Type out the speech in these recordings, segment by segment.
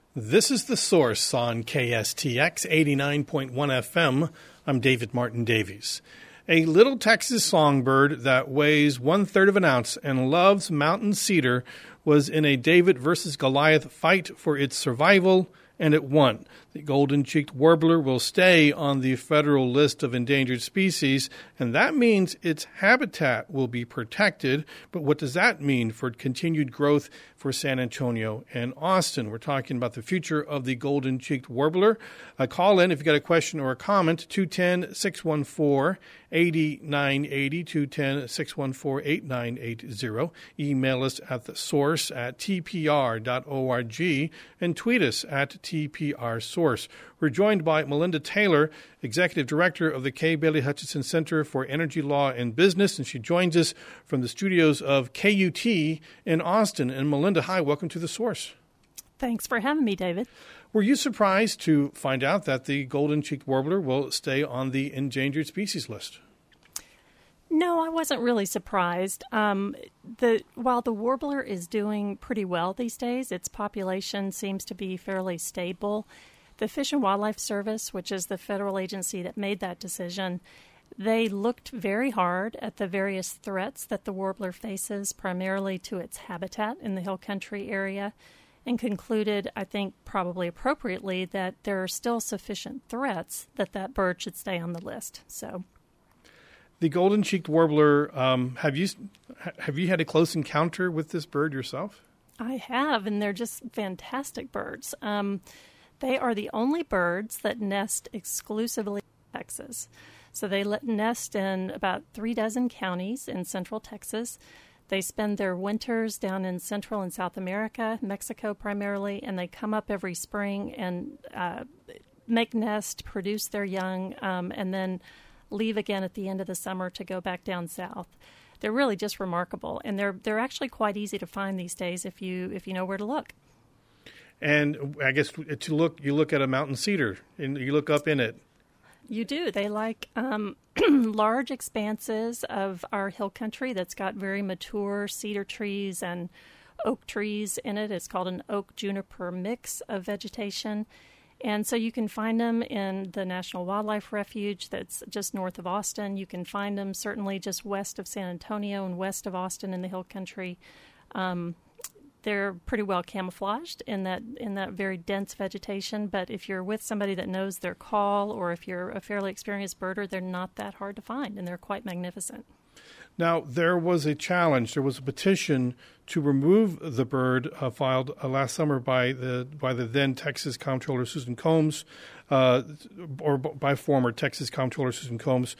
This is The Source on KSTX 89.1 FM. I'm David Martin Davies. A little Texas songbird that weighs 1/3 of an ounce and loves mountain cedar was in a David versus Goliath fight for its survival, and it won. The golden-cheeked warbler will stay on the federal list of endangered species, and that means its habitat will be protected. But what does that mean for continued growth for San Antonio and Austin? We're talking about the future of the golden-cheeked warbler. Call in if you got a question or a comment, 210-614-8980, 210-614-8980. Email us at thesource@tpr.org and tweet us at TPRSource. We're joined by Melinda Taylor, Executive Director of the Kay Bailey Hutchison Center for Energy Law and Business, and she joins us from the studios of KUT in Austin. And Melinda, hi, welcome to The Source. Thanks for having me, David. Were you surprised to find out that the golden-cheeked warbler will stay on the endangered species list? No, I wasn't really surprised. While the warbler is doing pretty well these days, its population seems to be fairly stable. The Fish and Wildlife Service, which is the federal agency that made that decision, they looked very hard at the various threats that the warbler faces, primarily to its habitat in the hill country area, and concluded, I think probably appropriately, that there are still sufficient threats that bird should stay on the list. So, the golden-cheeked warbler, have you had a close encounter with this bird yourself? I have, and they're just fantastic birds. They are the only birds that nest exclusively in Texas. So they nest in about 36 counties in central Texas. They spend their winters down in Central and South America, Mexico primarily, and they come up every spring and make nest, produce their young, and then leave again at the end of the summer to go back down south. They're really just remarkable, and they're actually quite easy to find these days if you know where to look. And I guess you look at a mountain cedar and you look up in it. You do. They like large expanses of our hill country that's got very mature cedar trees and oak trees in it. It's called an oak juniper mix of vegetation. And so you can find them in the National Wildlife Refuge that's just north of Austin. You can find them certainly just west of San Antonio and west of Austin in the hill country. They're pretty well camouflaged in that very dense vegetation, but if you're with somebody that knows their call or if you're a fairly experienced birder, they're not that hard to find, and they're quite magnificent. Now, there was a challenge. There was a petition to remove the bird filed last summer by the then Texas Comptroller Susan Combs, or by former Texas Comptroller Susan Combs.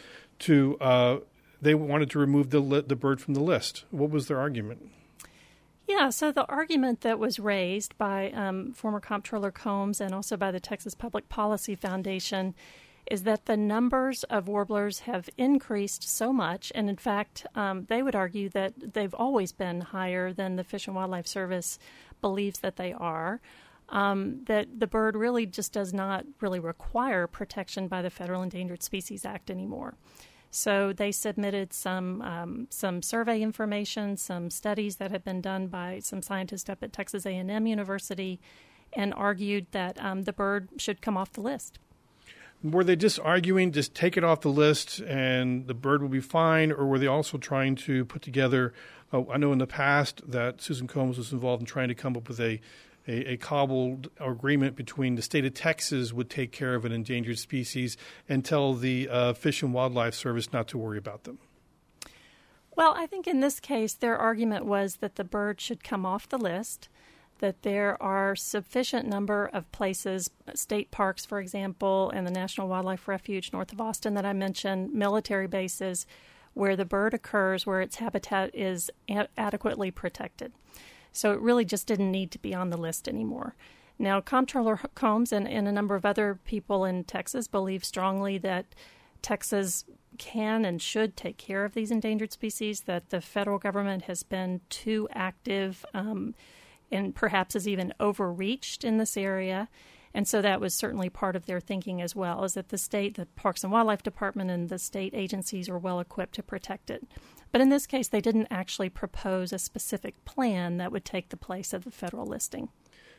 They wanted to remove the bird from the list. What was their argument? Yeah, so the argument that was raised by former Comptroller Combs and also by the Texas Public Policy Foundation is that the numbers of warblers have increased so much, and in fact, they would argue that they've always been higher than the Fish and Wildlife Service believes that they are, that the bird really just does not really require protection by the Federal Endangered Species Act anymore. So they submitted some survey information, some studies that had been done by some scientists up at Texas A&M University, and argued that the bird should come off the list. Were they just arguing, just take it off the list and the bird will be fine, or were they also trying to put together, I know in the past that Susan Combs was involved in trying to come up with a cobbled agreement between the state of Texas would take care of an endangered species and tell the Fish and Wildlife Service not to worry about them? Well, I think in this case, their argument was that the bird should come off the list, that there are sufficient number of places, state parks, for example, and the National Wildlife Refuge north of Austin that I mentioned, military bases, where the bird occurs, where its habitat is adequately protected. So it really just didn't need to be on the list anymore. Now, Comptroller Combs and a number of other people in Texas believe strongly that Texas can and should take care of these endangered species, that the federal government has been too active and perhaps has even overreached in this area. And so that was certainly part of their thinking as well, is that the Parks and Wildlife Department and the state agencies are well equipped to protect it. But in this case, they didn't actually propose a specific plan that would take the place of the federal listing.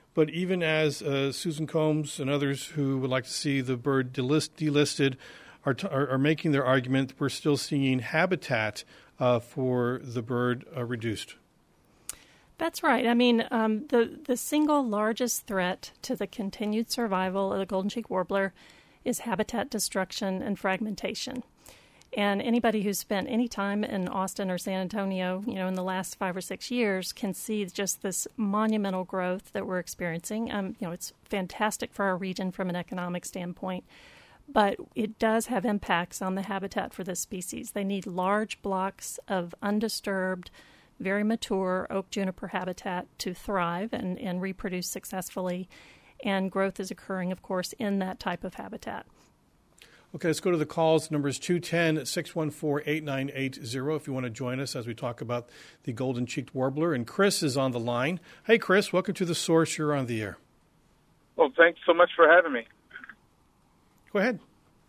But even as Susan Combs and others who would like to see the bird delisted are making their argument, we're still seeing habitat for the bird reduced. That's right. I mean, the single largest threat to the continued survival of the golden-cheeked warbler is habitat destruction and fragmentation. And anybody who's spent any time in Austin or San Antonio, in the last 5 or 6 years can see just this monumental growth that we're experiencing. It's fantastic for our region from an economic standpoint, but it does have impacts on the habitat for this species. They need large blocks of undisturbed, very mature oak juniper habitat to thrive and reproduce successfully. And growth is occurring, of course, in that type of habitat. Okay, let's go to the calls. Number is 210-614-8980 if you want to join us as we talk about the golden-cheeked warbler. And Chris is on the line. Hey, Chris, welcome to The Source. You're on the air. Well, thanks so much for having me. Go ahead.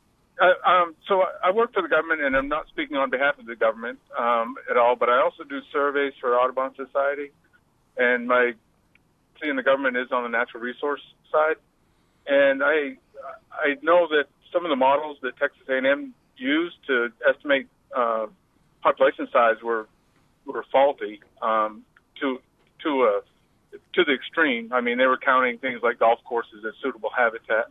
So I work for the government, and I'm not speaking on behalf of the government at all, but I also do surveys for Audubon Society, and my in the government is on the natural resource side. And I know that some of the models that Texas A&M used to estimate population size were faulty to the extreme. I mean, they were counting things like golf courses as suitable habitat.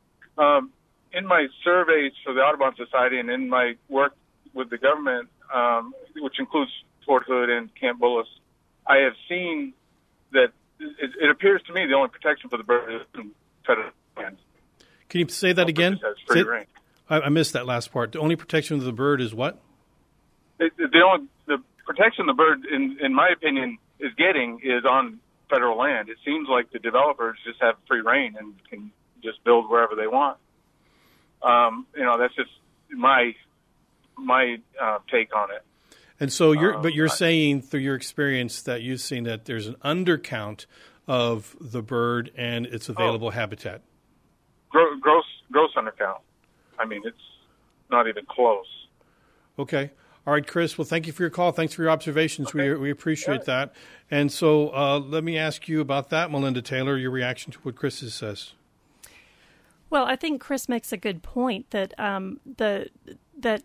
In my surveys for the Audubon Society and in my work with the government, which includes Fort Hood and Camp Bullis, I have seen that it appears to me the only protection for the bird is federal land. Can you say that again? I missed that last part. The only protection of the bird is what? The protection the bird, in my opinion, is getting is on federal land. It seems like the developers just have free reign and can just build wherever they want. That's just my take on it. And so you're saying through your experience that you've seen that there's an undercount of the bird and its available habitat. Gross undercount. I mean, it's not even close. Okay. All right, Chris. Well, thank you for your call. Thanks for your observations. Okay. We appreciate that. And so let me ask you about that, Melinda Taylor, your reaction to what Chris says. Well, I think Chris makes a good point that that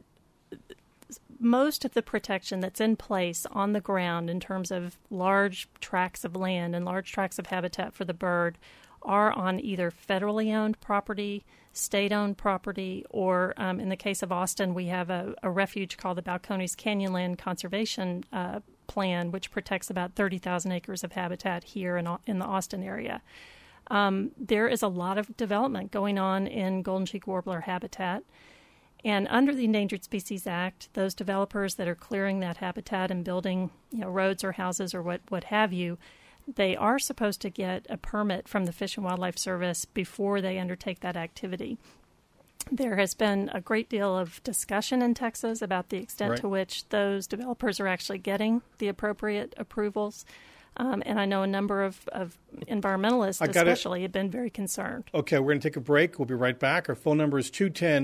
most of the protection that's in place on the ground in terms of large tracts of land and large tracts of habitat for the bird are on either federally owned property, state-owned property, or in the case of Austin, we have a refuge called the Balcones Canyonland Conservation Plan, which protects about 30,000 acres of habitat here in the Austin area. There is a lot of development going on in golden-cheeked warbler habitat. And under the Endangered Species Act, those developers that are clearing that habitat and building, roads or houses or what have you, they are supposed to get a permit from the Fish and Wildlife Service before they undertake that activity. There has been a great deal of discussion in Texas about the extent to which those developers are actually getting the appropriate approvals. And I know a number of environmentalists especially have been very concerned. Okay, we're going to take a break. We'll be right back. Our phone number is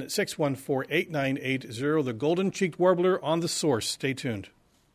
210-614-8980. The golden-cheeked warbler on The Source. Stay tuned.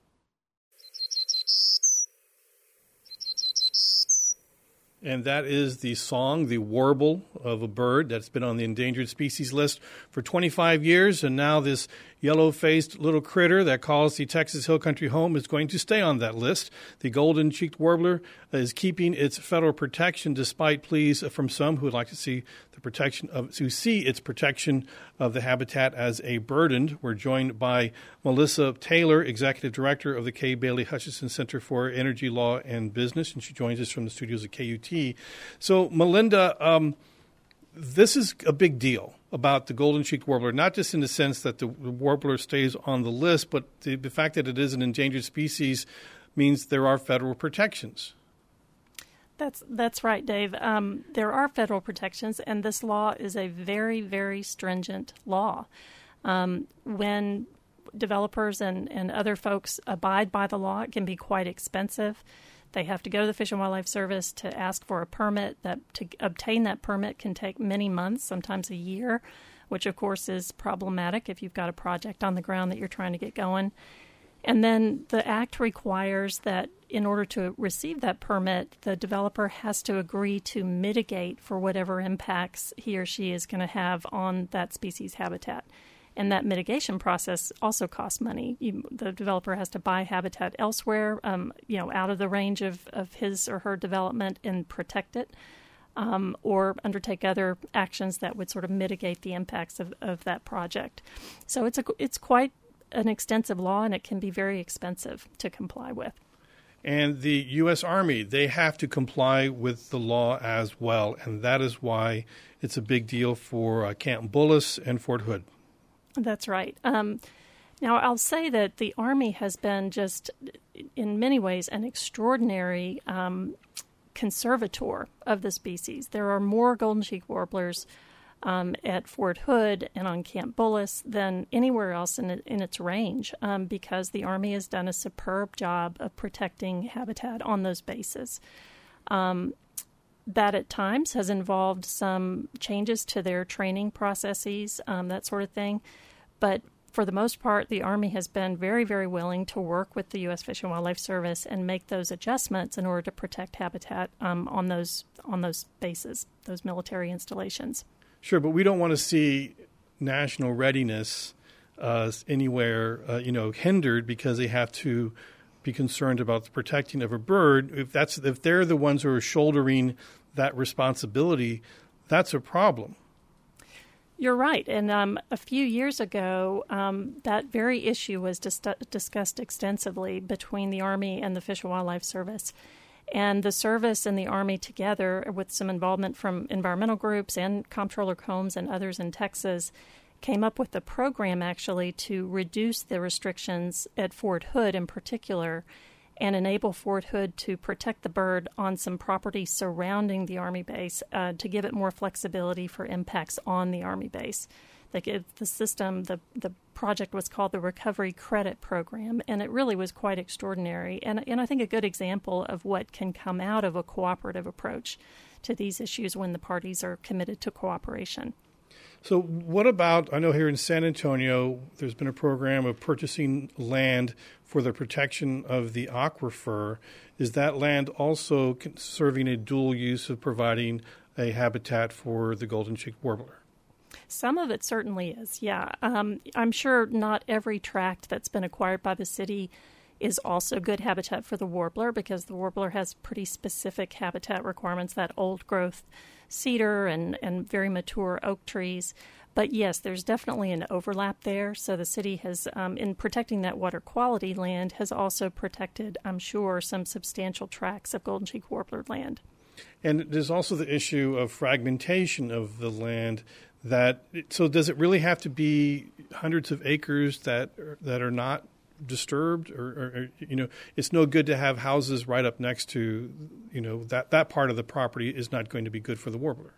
And that is the song, the warble of a bird that's been on the endangered species list for 25 years. And now this yellow-faced little critter that calls the Texas Hill Country home is going to stay on that list. The golden-cheeked warbler is keeping its federal protection despite pleas from some who would like to see its protection of the habitat as a burden. We're joined by Melissa Taylor, Executive Director of the Kay Bailey Hutchison Center for Energy Law and Business, and she joins us from the studios of KUT. So, Melinda, this is a big deal about the golden-cheeked warbler, not just in the sense that the warbler stays on the list, but the fact that it is an endangered species means there are federal protections. That's right, Dave. There are federal protections, and this law is a very, very stringent law. When developers and other folks abide by the law, it can be quite expensive. They have to go to the Fish and Wildlife Service to ask for a permit. To obtain that permit can take many months, sometimes a year, which, of course, is problematic if you've got a project on the ground that you're trying to get going. And then the Act requires that in order to receive that permit, the developer has to agree to mitigate for whatever impacts he or she is going to have on that species habitat. And that mitigation process also costs money. The developer has to buy habitat elsewhere, out of the range of his or her development and protect it, or undertake other actions that would sort of mitigate the impacts of that project. So it's quite an extensive law, and it can be very expensive to comply with. And the U.S. Army, they have to comply with the law as well, and that is why it's a big deal for Camp Bullis and Fort Hood. That's right. Now, I'll say that the Army has been just, in many ways, an extraordinary conservator of the species. There are more golden cheek warblers at Fort Hood and on Camp Bullis than anywhere else in its range, because the Army has done a superb job of protecting habitat on those bases. That at times has involved some changes to their training processes, that sort of thing. But for the most part, the Army has been very, very willing to work with the U.S. Fish and Wildlife Service and make those adjustments in order to protect habitat on those bases, those military installations. Sure, but we don't want to see national readiness anywhere, hindered because they have to be concerned about the protecting of a bird. If they're the ones who are shouldering that responsibility, that's a problem. You're right. And a few years ago, that very issue was discussed extensively between the Army and the Fish and Wildlife Service. And the service and the Army together, with some involvement from environmental groups and Comptroller Combs and others in Texas, came up with a program actually to reduce the restrictions at Fort Hood in particular and enable Fort Hood to protect the bird on some property surrounding the Army base to give it more flexibility for impacts on the Army base. The system, the project was called the Recovery Credit Program, and it really was quite extraordinary and I think a good example of what can come out of a cooperative approach to these issues when the parties are committed to cooperation. So what about, I know here in San Antonio, there's been a program of purchasing land for the protection of the aquifer. Is that land also serving a dual use of providing a habitat for the golden cheeked warbler? Some of it certainly is, yeah. I'm sure not every tract that's been acquired by the city is also good habitat for the warbler, because the warbler has pretty specific habitat requirements, that old growth cedar and very mature oak trees. But yes, there's definitely an overlap there. So the city has, in protecting that water quality land, has also protected, I'm sure, some substantial tracts of golden cheek warbler land. And there's also the issue of fragmentation of the land. So does it really have to be hundreds of acres that are not disturbed, or it's no good to have houses right up next to, that part of the property is not going to be good for the warbler.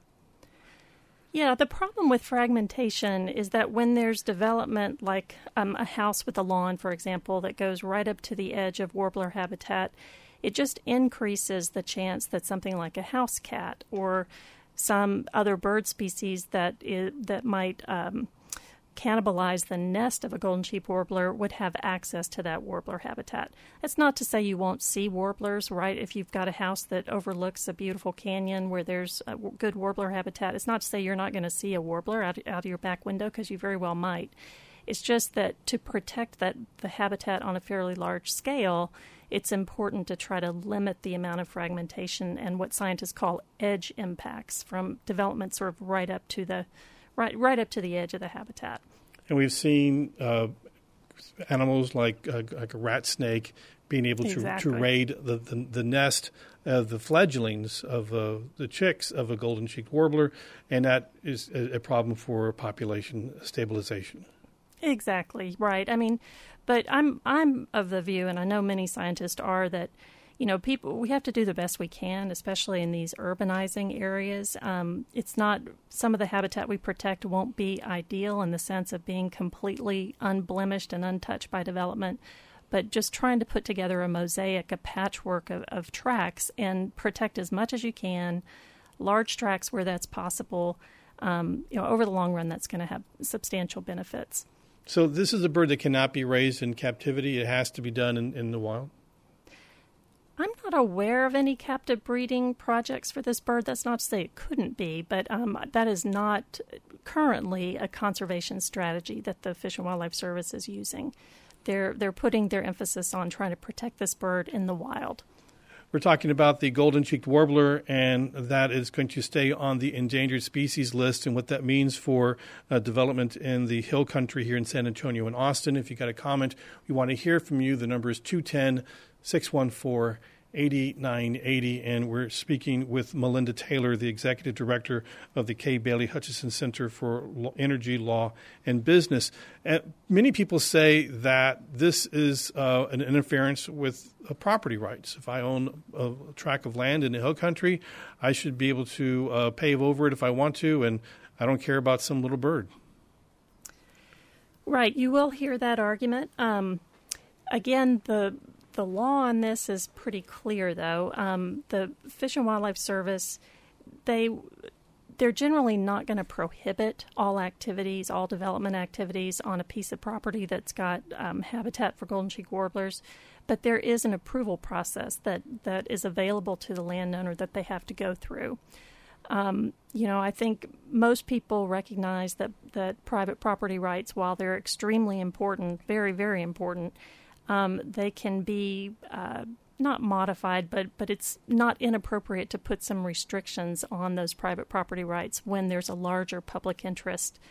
Yeah, the problem with fragmentation is that when there's development like a house with a lawn, for example, that goes right up to the edge of warbler habitat, it just increases the chance that something like a house cat or some other bird species that might cannibalize the nest of a golden cheek warbler would have access to that warbler habitat. That's not to say you won't see warblers, right? If you've got a house that overlooks a beautiful canyon where there's a good warbler habitat, it's not to say you're not going to see a warbler out of your back window, because you very well might. It's just that to protect the habitat on a fairly large scale, it's important to try to limit the amount of fragmentation and what scientists call edge impacts from development sort of right up to the edge of the habitat. And we've seen animals like a rat snake being able to raid the nest of the fledglings of the chicks of a golden-cheeked warbler, and that is a problem for population stabilization. Exactly, right. I mean, but I'm of the view, and I know many scientists are, that we have to do the best we can, especially in these urbanizing areas. It's not, some of the habitat we protect won't be ideal in the sense of being completely unblemished and untouched by development, but just trying to put together a mosaic, a patchwork of tracts and protect as much as you can, large tracts where that's possible. Over the long run, that's going to have substantial benefits. So this is a bird that cannot be raised in captivity. It has to be done in the wild? I'm not aware of any captive breeding projects for this bird. That's not to say it couldn't be, but that is not currently a conservation strategy that the Fish and Wildlife Service is using. They're putting their emphasis on trying to protect this bird in the wild. We're talking about the golden-cheeked warbler, and that is going to stay on the endangered species list, and what that means for development in the hill country here in San Antonio and Austin. If you got a comment, we want to hear from you. The number is 210-614-8980, and we're speaking with Melinda Taylor, the executive director of the Kay Bailey Hutchison Center for Energy, Law, and Business. Many people say that this is an interference with property rights. If I own a tract of land in the hill country, I should be able to pave over it if I want to, and I don't care about some little bird. Right. You will hear that argument. Again, the law on this is pretty clear, though. The Fish and Wildlife Service, they're generally not going to prohibit all activities, all development activities on a piece of property that's got habitat for golden-cheeked warblers, but there is an approval process that is available to the landowner that they have to go through. I think most people recognize that private property rights, while they're extremely important, very, very important, they can be not modified, but it's not inappropriate to put some restrictions on those private property rights when there's a larger public interest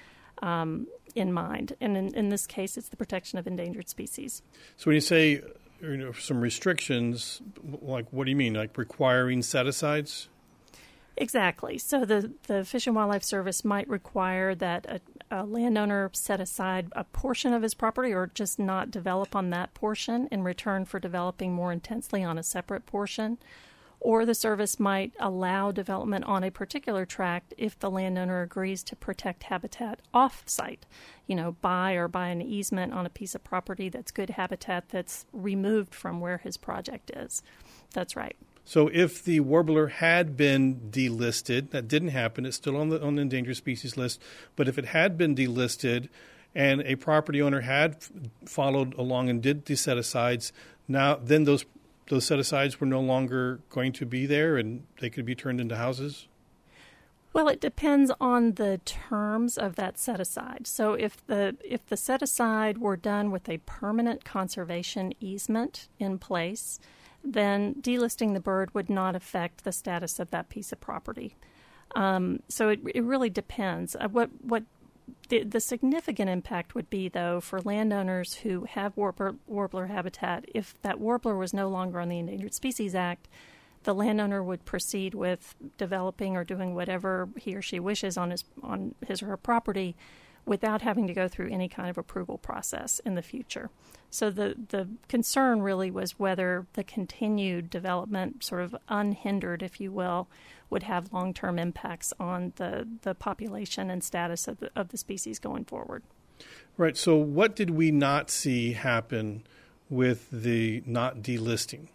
in mind. And in this case, it's the protection of endangered species. So when you say some restrictions, like what do you mean? Like requiring set-asides? Exactly. So the Fish and Wildlife Service might require that a landowner set aside a portion of his property or just not develop on that portion in return for developing more intensely on a separate portion. Or the service might allow development on a particular tract if the landowner agrees to protect habitat off-site, by an easement on a piece of property that's good habitat that's removed from where his project is. That's right. So if the warbler had been delisted, that didn't happen, it's still on the endangered species list, but if it had been delisted and a property owner had followed along and did the set-asides, then those set-asides were no longer going to be there and they could be turned into houses? Well, it depends on the terms of that set-aside. So if the set-aside were done with a permanent conservation easement in place, then delisting the bird would not affect the status of that piece of property. So it really depends. What the significant impact would be, though, for landowners who have warbler habitat, if that warbler was no longer on the Endangered Species Act, the landowner would proceed with developing or doing whatever he or she wishes on his or her property without having to go through any kind of approval process in the future. So the concern really was whether the continued development, sort of unhindered, if you will, would have long-term impacts on the population and status of the species going forward. Right. So what did we not see happen with the not delisting?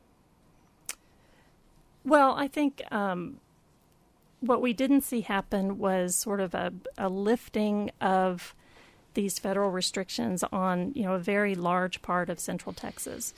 Well, I think what we didn't see happen was sort of a lifting of these federal restrictions on, a very large part of Central Texas.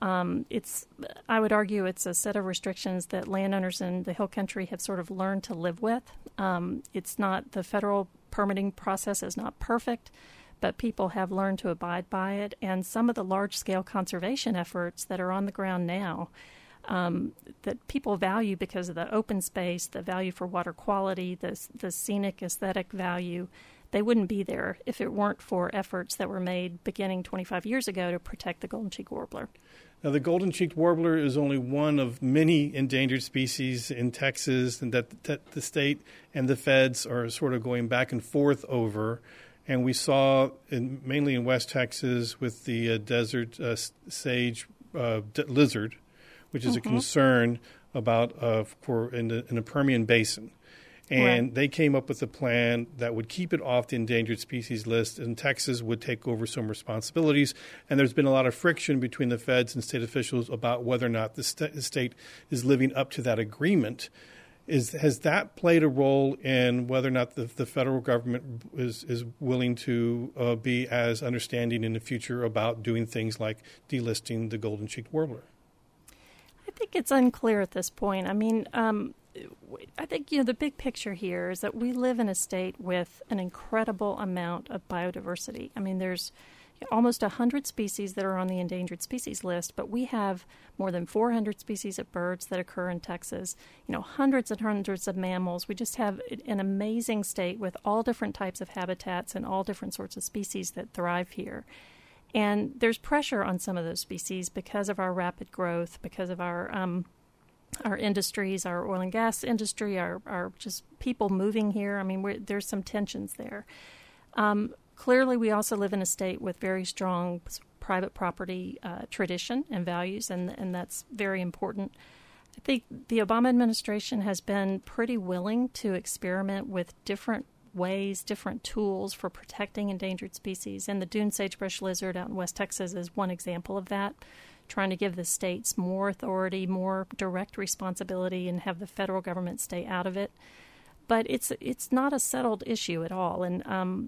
I would argue it's a set of restrictions that landowners in the Hill Country have sort of learned to live with. It's not, the federal permitting process is not perfect, but people have learned to abide by it. And some of the large-scale conservation efforts that are on the ground now that people value because of the open space, the value for water quality, the scenic aesthetic value, they wouldn't be there if it weren't for efforts that were made beginning 25 years ago to protect the golden-cheeked warbler. Now, the golden-cheeked warbler is only one of many endangered species in Texas, and that the state and the feds are sort of going back and forth over. And we saw, mainly in West Texas, with the desert sage lizard, which is a concern about in the Permian Basin. And they came up with a plan that would keep it off the endangered species list, and Texas would take over some responsibilities. And there's been a lot of friction between the feds and state officials about whether or not the state is living up to that agreement. Has that played a role in whether or not the federal government is willing to be as understanding in the future about doing things like delisting the golden-cheeked warbler? I think it's unclear at this point. I mean, I think, the big picture here is that we live in a state with an incredible amount of biodiversity. I mean, there's almost 100 species that are on the endangered species list, but we have more than 400 species of birds that occur in Texas, hundreds and hundreds of mammals. We just have an amazing state with all different types of habitats and all different sorts of species that thrive here. And there's pressure on some of those species because of our rapid growth, because of our industries, our oil and gas industry, our just people moving here. I mean, there's some tensions there. Clearly, we also live in a state with very strong private property tradition and values, and that's very important. I think the Obama administration has been pretty willing to experiment with different ways, different tools for protecting endangered species, and the dune sagebrush lizard out in West Texas is one example of that, trying to give the states more authority, more direct responsibility, and have the federal government stay out of it. But it's not a settled issue at all, and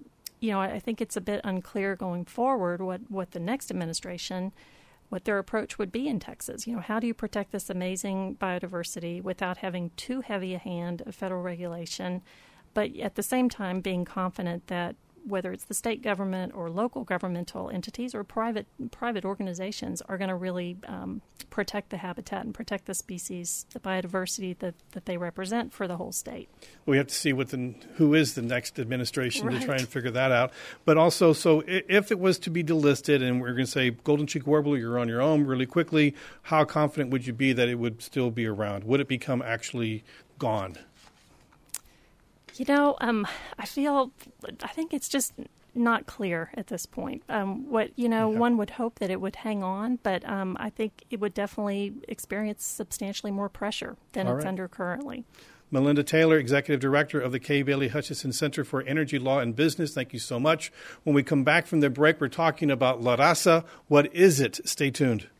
I think it's a bit unclear going forward what the next administration, what their approach would be in Texas. How do you protect this amazing biodiversity without having too heavy a hand of federal regulation, but at the same time being confident that whether it's the state government or local governmental entities or private organizations are going to really protect the habitat and protect the species, the biodiversity that they represent for the whole state. We have to see who is the next administration right. to try and figure that out. But also, so if it was to be delisted and we're going to say golden-cheeked warbler, you're on your own really quickly, how confident would you be that it would still be around? Would it become actually gone? I think it's just not clear at this point. One would hope that it would hang on, but I think it would definitely experience substantially more pressure than it's under currently. Melinda Taylor, Executive Director of the Kay Bailey Hutchison Center for Energy Law and Business. Thank you so much. When we come back from the break, we're talking about La Raza. What is it? Stay tuned.